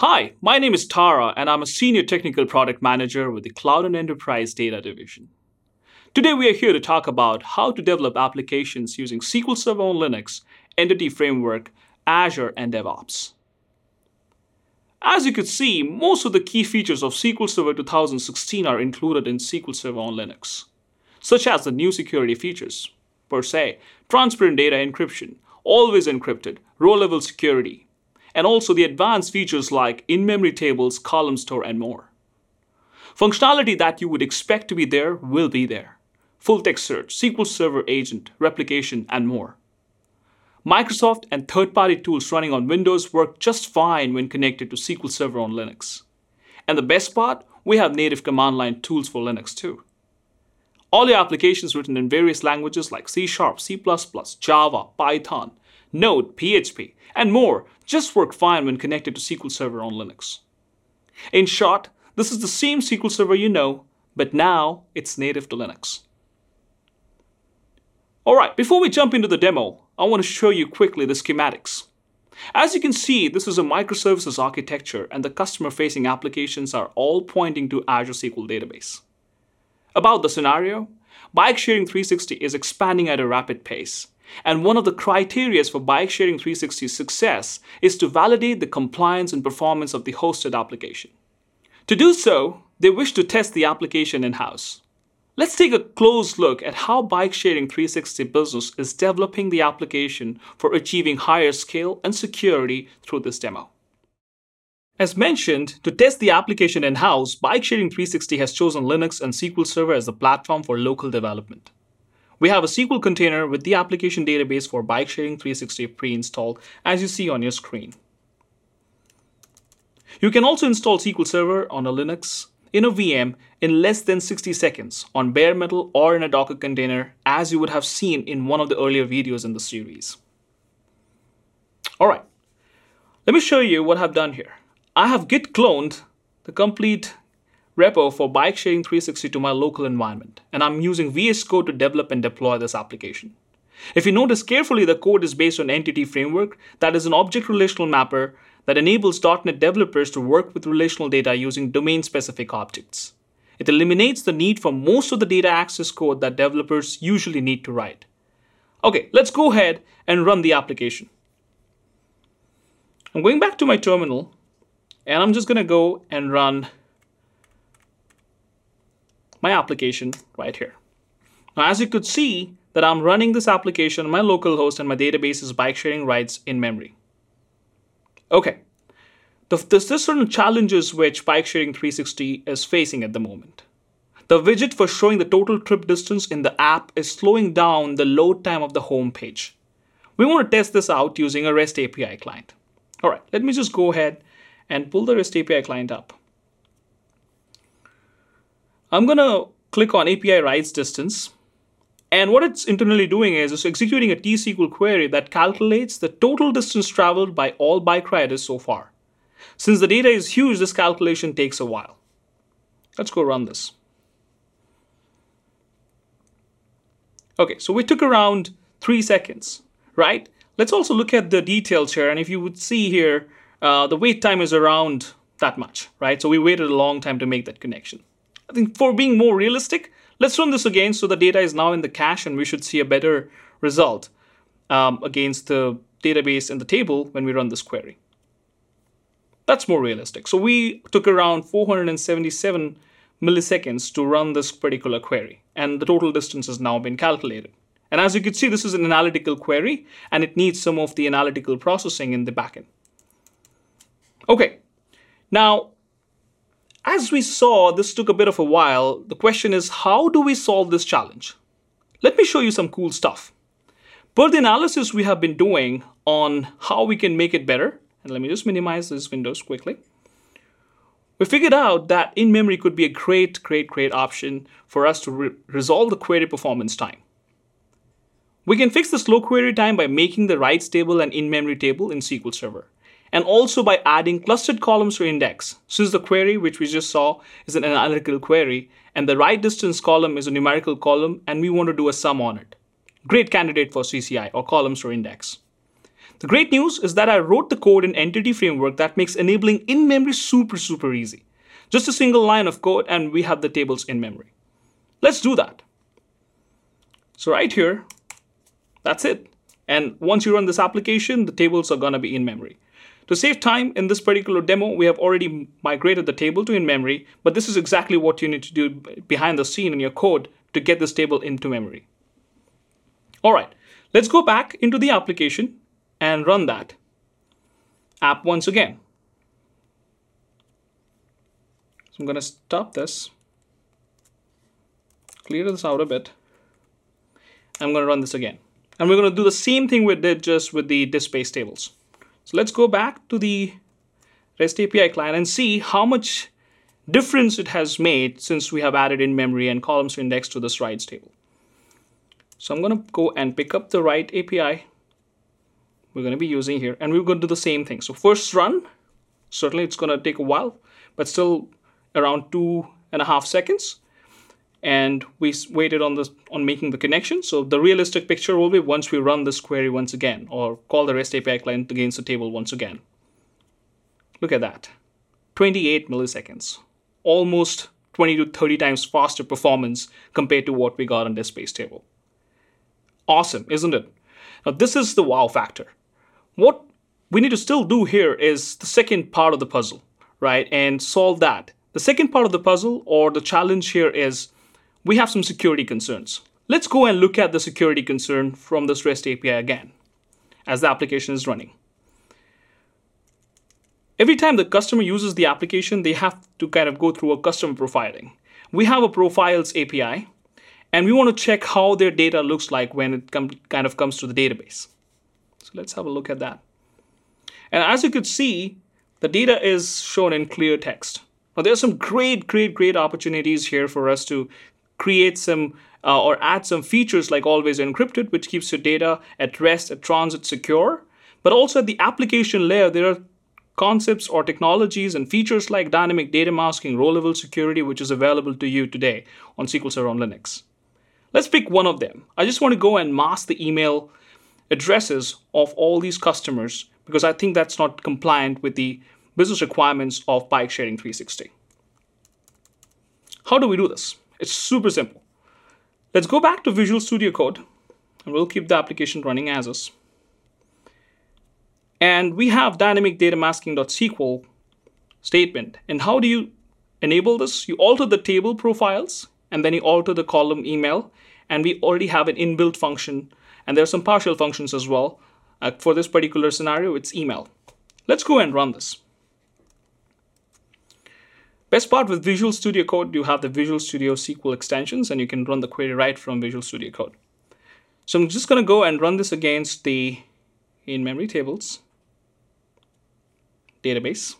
Hi, my name is Tara, and I'm a Senior Technical Product Manager with the Cloud and Enterprise Data Division. Today, we are here to talk about how to develop applications using SQL Server on Linux, Entity Framework, Azure, and DevOps. As you could see, most of the key features of SQL Server 2016 are included in SQL Server on Linux, such as the new security features, per se, transparent data encryption, always encrypted, row-level security, and also the advanced features like in-memory tables, column store, and more. Functionality that you would expect to be there will be there. Full text search, SQL Server agent, replication, and more. Microsoft and third-party tools running on Windows work just fine when connected to SQL Server on Linux. And the best part, we have native command line tools for Linux too. All your applications written in various languages like C#, C++, Java, Python, Node, PHP, and more just work fine when connected to SQL Server on Linux. In short, this is the same SQL Server you know, but now it's native to Linux. Alright, before we jump into the demo, I want to show you quickly the schematics. As you can see, this is a microservices architecture and the customer-facing applications are all pointing to Azure SQL Database. About the scenario, Bike Sharing 360 is expanding at a rapid pace. And one of the criteria for Bike Sharing 360's success is to validate the compliance and performance of the hosted application. To do so, they wish to test the application in-house. Let's take a close look at how Bike Sharing 360 business is developing the application for achieving higher scale and security through this demo. As mentioned, to test the application in-house, Bike Sharing 360 has chosen Linux and SQL Server as the platform for local development. We have a SQL container with the application database for Bike Sharing 360 pre-installed, as you see on your screen. You can also install SQL Server on a Linux in a VM in less than 60 seconds on bare metal or in a Docker container, as you would have seen in one of the earlier videos in the series. Alright, let me show you what I've done here. I have git cloned the complete repo for Bike Sharing 360 to my local environment, and I'm using VS Code to develop and deploy this application. If you notice carefully, the code is based on Entity Framework, that is an object relational mapper that enables .NET developers to work with relational data using domain-specific objects. It eliminates the need for most of the data access code that developers usually need to write. Okay, let's go ahead and run the application. I'm going back to my terminal, and I'm just going to go and run my application right here. Now, as you could see that I'm running this application on my local host and my database is Bike Sharing rights in memory. Okay, there's certain challenges which Bike Sharing 360 is facing at the moment. The widget for showing the total trip distance in the app is slowing down the load time of the home page. We want to test this out using a REST API client. All right, let me just go ahead and pull the REST API client up. I'm going to click on API writes distance. And what it's internally doing is it's executing a T-SQL query that calculates the total distance traveled by all bike riders so far. Since the data is huge, this calculation takes a while. Let's go run this. Okay, so we took around 3 seconds, right? Let's also look at the details here. And if you would see here, the wait time is around that much, right? So we waited a long time to make that connection. I think for being more realistic, let's run this again so the data is now in the cache and we should see a better result against the database in the table when we run this query. That's more realistic. So we took around 477 milliseconds to run this particular query, and the total distance has now been calculated. And as you can see, this is an analytical query and it needs some of the analytical processing in the backend. Okay, now, as we saw, this took a bit of a while. The question is, how do we solve this challenge? Let me show you some cool stuff. Per the analysis we have been doing on how we can make it better, and let me just minimize this windows quickly. We figured out that in-memory could be a great option for us to resolve the query performance time. We can fix the slow query time by making the writes table an in-memory table in SQL Server, and also by adding clustered columns for index, since the query which we just saw is an analytical query, and the write distance column is a numerical column, and we want to do a sum on it. Great candidate for CCI, or columns for index. The great news is that I wrote the code in Entity Framework that makes enabling in-memory super, super easy. Just a single line of code and we have the tables in memory. Let's do that. So right here, that's it. And once you run this application, the tables are going to be in memory. To save time in this particular demo, we have already migrated the table to in-memory, but this is exactly what you need to do behind the scene in your code to get this table into memory. All right, let's go back into the application and run that app once again. So I'm going to stop this, clear this out a bit. I'm going to run this again. And we're going to do the same thing we did just with the disk space tables. So let's go back to the REST API client and see how much difference it has made since we have added in memory and columns to index to this rights table. So I'm going to go and pick up the write API we're going to be using here, and we're going to do the same thing. So first run, certainly it's going to take a while, but still around 2.5 seconds. And we waited on making the connection. So the realistic picture will be once we run this query once again, or call the REST API client against the table once again. Look at that, 28 milliseconds, almost 20 to 30 times faster performance compared to what we got on disk space table. Awesome, isn't it? Now this is the wow factor. What we need to still do here is the second part of the puzzle, right? And solve that. The second part of the puzzle, or the challenge here, is we have some security concerns. Let's go and look at the security concern from this REST API again, as the application is running. Every time the customer uses the application, they have to kind of go through a customer profiling. We have a profiles API, and we want to check how their data looks like when it kind of comes to the database. So let's have a look at that. And as you could see, the data is shown in clear text. Now, there are some great opportunities here for us to create some or add some features like always encrypted, which keeps your data at rest, at transit secure. But also at the application layer, there are concepts or technologies and features like dynamic data masking, row-level security, which is available to you today on SQL Server on Linux. Let's pick one of them. I just want to go and mask the email addresses of all these customers because I think that's not compliant with the business requirements of Bike Sharing 360. How do we do this? It's super simple. Let's go back to Visual Studio Code, and we'll keep the application running as is. And we have dynamic data masking.sql statement. And how do you enable this? You alter the table profiles, and then you alter the column email, and we already have an inbuilt function, and there are some partial functions as well. For this particular scenario, it's email. Let's go and run this. Best part with Visual Studio Code, you have the Visual Studio SQL extensions, and you can run the query right from Visual Studio Code. So I'm just going to go and run this against the in-memory tables database.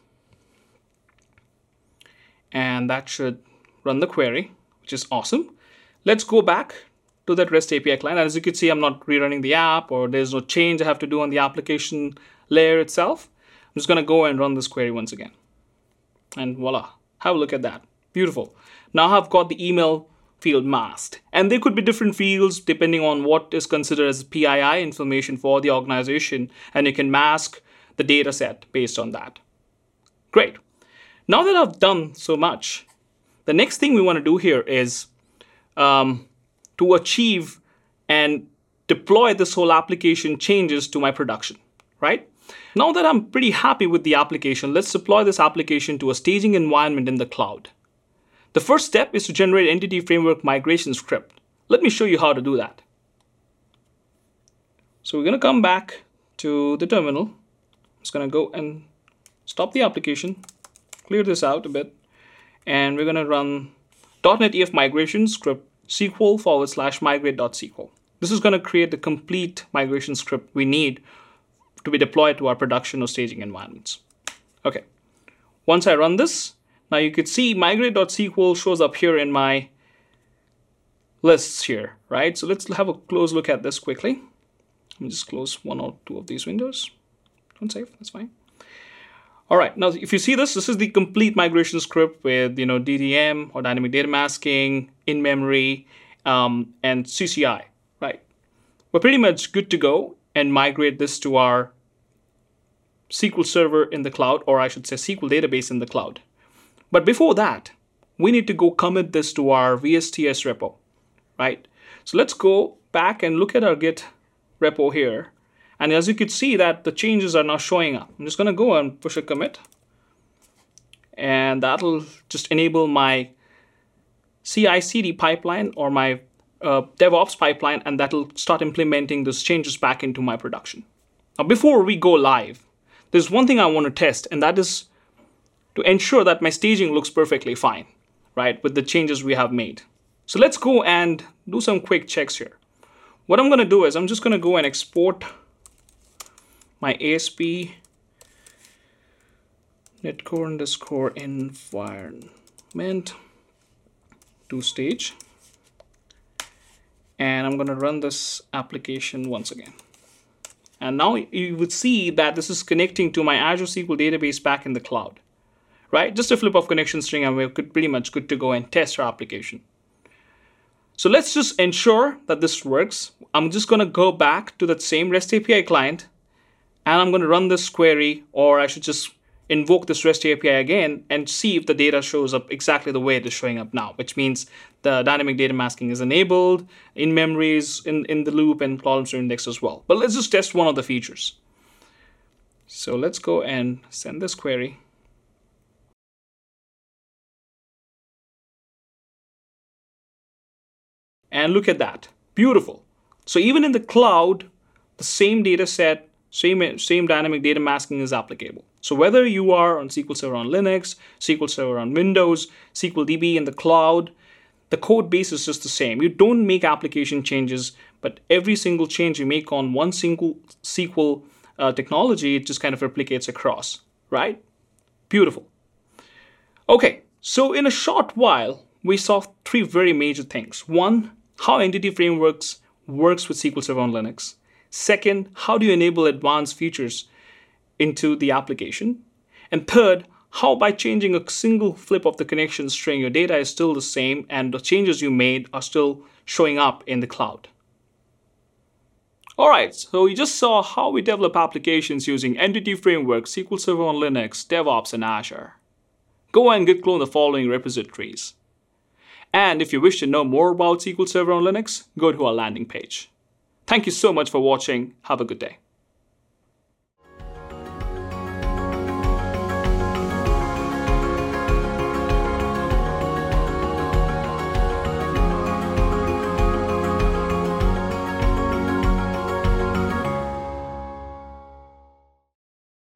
And that should run the query, which is awesome. Let's go back to that REST API client. As you can see, I'm not rerunning the app, or there's no change I have to do on the application layer itself. I'm just going to go and run this query once again. And voila. Have a look at that. Beautiful. Now I've got the email field masked. And there could be different fields depending on what is considered as PII information for the organization. And you can mask the data set based on that. Great. Now that I've done so much, the next thing we want to do here is to achieve and deploy this whole application changes to my production, right? Now that I'm pretty happy with the application, let's deploy this application to a staging environment in the cloud. The first step is to generate Entity Framework migration script. Let me show you how to do that. So we're going to come back to the terminal. I'm just going to go and stop the application, clear this out a bit, and we're going to run .NET EF migration script SQL/migrate.sql. This is going to create the complete migration script we need to be deployed to our production or staging environments. Okay, once I run this, now you could see migrate.sql shows up here in my lists here, right? So let's have a close look at this quickly. Let me just close one or two of these windows. Don't save, that's fine. All right, now if you see this is the complete migration script with DDM or dynamic data masking, in-memory, and CCI, right? We're pretty much good to go and migrate this to our SQL Server in the cloud, or I should say SQL database in the cloud. But before that, we need to go commit this to our VSTS repo, right? So let's go back and look at our Git repo here. And as you can see that the changes are now showing up. I'm just going to go and push a commit. And that'll just enable my CI/CD pipeline or my DevOps pipeline, and that'll start implementing those changes back into my production. Now, before we go live, there's one thing I want to test, and that is to ensure that my staging looks perfectly fine, right, with the changes we have made. So let's go and do some quick checks here. What I'm going to do is I'm just going to go and export my ASP netcore_environment to stage. And I'm going to run this application once again. And now you would see that this is connecting to my Azure SQL database back in the cloud, right? Just a flip of connection string and we're pretty much good to go and test our application. So let's just ensure that this works. I'm just going to go back to that same REST API client and I'm going to run this query, or I should just invoke this REST API again and see if the data shows up exactly the way it is showing up now, which means the dynamic data masking is enabled, in memories, in the loop, and columns are indexed as well. But let's just test one of the features. So let's go and send this query. And look at that. Beautiful. So even in the cloud, the same data set, same dynamic data masking is applicable. So whether you are on SQL Server on Linux, SQL Server on Windows, SQL DB in the cloud, the code base is just the same. You don't make application changes, but every single change you make on one single SQL technology, it just kind of replicates across, right? Beautiful. Okay, so in a short while, we saw three very major things. One, how Entity Frameworks works with SQL Server on Linux. Second, how do you enable advanced features into the application? And third, how by changing a single flip of the connection string, your data is still the same and the changes you made are still showing up in the cloud. All right, so we just saw how we develop applications using Entity Framework, SQL Server on Linux, DevOps, and Azure. Go and git clone the following repositories. And if you wish to know more about SQL Server on Linux, go to our landing page. Thank you so much for watching. Have a good day.